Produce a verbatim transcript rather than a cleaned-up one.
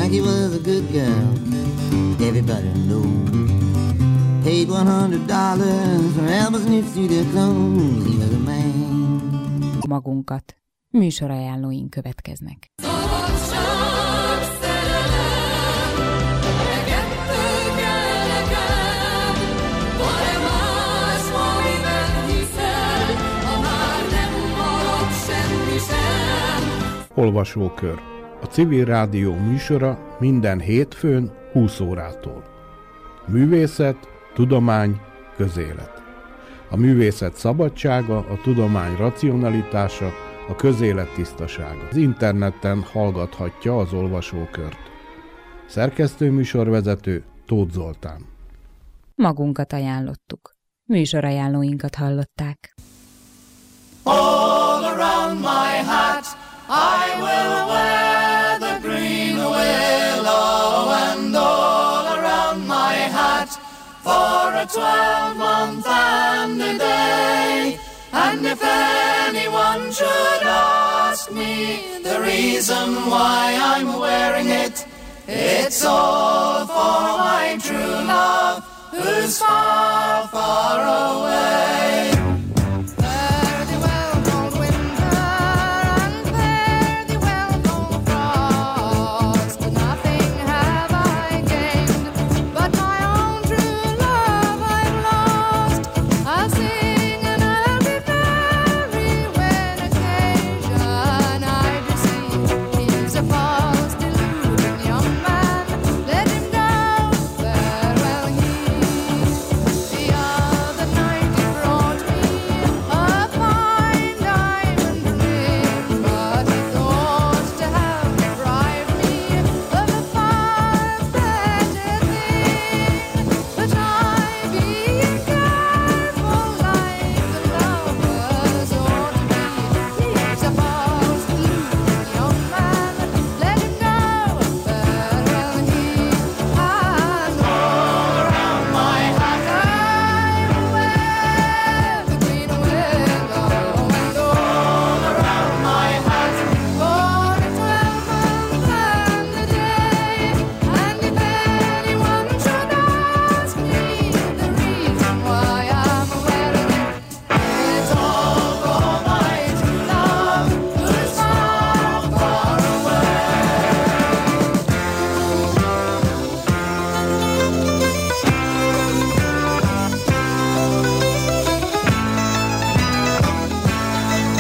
Frankie was a good girl, everybody knows. Paid one hundred dollars for Elvis new studio clothes. He was a man. Magunkat. Műsorajánlóink következnek. Olvasókör. A Civil Rádió műsora minden hétfőn húsz órától. Művészet, tudomány, közélet. A művészet szabadsága, a tudomány racionalitása, a közélet tisztasága. Az interneten hallgathatja az olvasókört. Szerkesztő műsorvezető Tóth Zoltán. Magunkat ajánlottuk. Műsorajánlóinkat hallották. All around my hat I will wear the green willow, and all around my hat for a twelve-month and a day. And if anyone should ask me the reason why I'm wearing it, it's all for my true love who's far, far away.